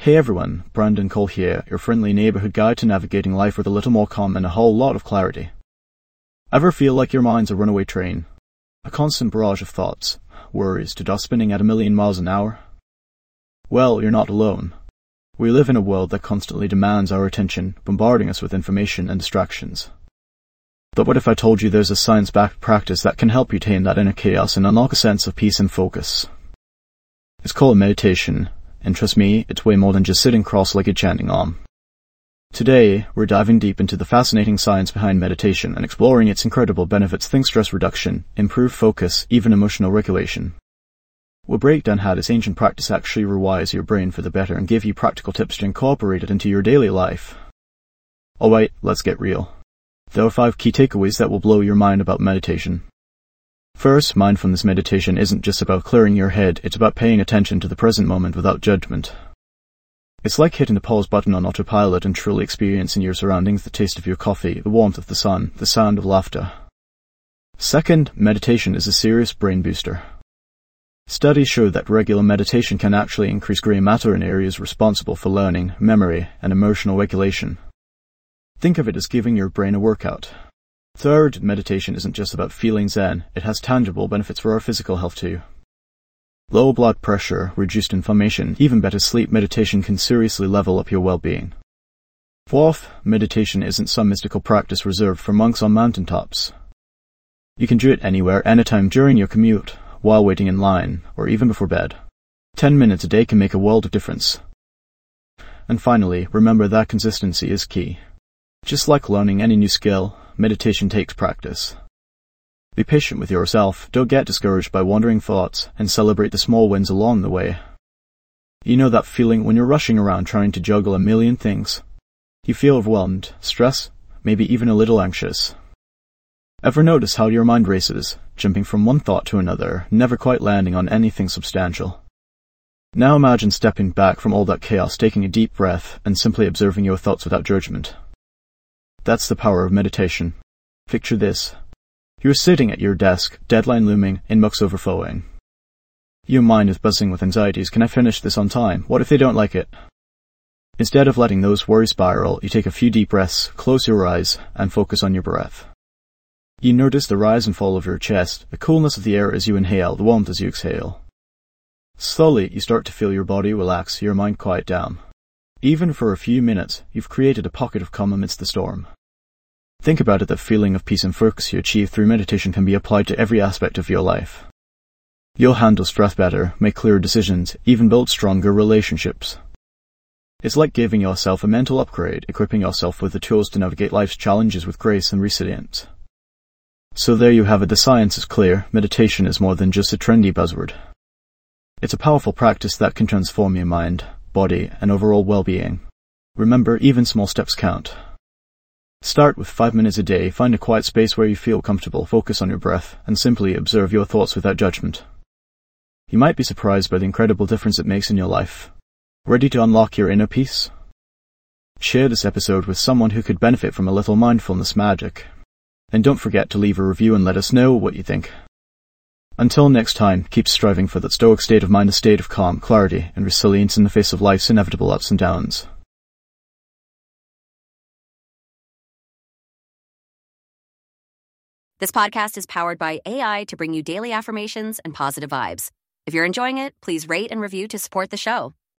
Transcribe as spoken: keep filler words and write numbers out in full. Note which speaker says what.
Speaker 1: Hey everyone, Brandon Cole here, your friendly neighborhood guide to navigating life with a little more calm and a whole lot of clarity. Ever feel like your mind's a runaway train? A constant barrage of thoughts, worries to dust spinning at a million miles an hour? Well, you're not alone. We live in a world that constantly demands our attention, bombarding us with information and distractions. But what if I told you there's a science-backed practice that can help you tame that inner chaos and unlock a sense of peace and focus? It's called meditation, and trust me, it's way more than just sitting cross-legged chanting Om. Today, we're diving deep into the fascinating science behind meditation and exploring its incredible benefits: think stress reduction, improved focus, even emotional regulation. We'll break down how this ancient practice actually rewires your brain for the better and give you practical tips to incorporate it into your daily life. Alright, let's get real. There are five key takeaways that will blow your mind about meditation. First, mindfulness meditation isn't just about clearing your head, it's about paying attention to the present moment without judgment. It's like hitting the pause button on autopilot and truly experiencing your surroundings: the taste of your coffee, the warmth of the sun, the sound of laughter. Second, meditation is a serious brain booster. Studies show that regular meditation can actually increase gray matter in areas responsible for learning, memory, and emotional regulation. Think of it as giving your brain a workout. Third, meditation isn't just about feeling zen, it has tangible benefits for our physical health too. Low blood pressure, reduced inflammation, even better sleep. Meditation can seriously level up your well-being. Fourth, meditation isn't some mystical practice reserved for monks on mountaintops. You can do it anywhere, anytime, during your commute, while waiting in line, or even before bed. Ten minutes a day can make a world of difference. And finally, remember that consistency is key. Just like learning any new skill, meditation takes practice. Be patient with yourself, don't get discouraged by wandering thoughts, and celebrate the small wins along the way. You know that feeling when you're rushing around trying to juggle a million things? You feel overwhelmed, stressed, maybe even a little anxious. Ever notice how your mind races, jumping from one thought to another, never quite landing on anything substantial? Now imagine stepping back from all that chaos, taking a deep breath, and simply observing your thoughts without judgment. That's the power of meditation. Picture this. You're sitting at your desk, deadline looming, inbox overflowing. Your mind is buzzing with anxieties. Can I finish this on time? What if they don't like it? Instead of letting those worries spiral, you take a few deep breaths, close your eyes, and focus on your breath. You notice the rise and fall of your chest, the coolness of the air as you inhale, the warmth as you exhale. Slowly, you start to feel your body relax, your mind quiet down. Even for a few minutes, you've created a pocket of calm amidst the storm. Think about it, that feeling of peace and focus you achieve through meditation can be applied to every aspect of your life. You'll handle stress better, make clearer decisions, even build stronger relationships. It's like giving yourself a mental upgrade, equipping yourself with the tools to navigate life's challenges with grace and resilience. So there you have it, the science is clear, meditation is more than just a trendy buzzword. It's a powerful practice that can transform your mind, body, and overall well-being. Remember, even small steps count. Start with five minutes a day, find a quiet space where you feel comfortable, focus on your breath, and simply observe your thoughts without judgment. You might be surprised by the incredible difference it makes in your life. Ready to unlock your inner peace? Share this episode with someone who could benefit from a little mindfulness magic. And don't forget to leave a review and let us know what you think. Until next time, keep striving for that stoic state of mind, a state of calm, clarity, and resilience in the face of life's inevitable ups and downs.
Speaker 2: This podcast is powered by A I to bring you daily affirmations and positive vibes. If you're enjoying it, please rate and review to support the show.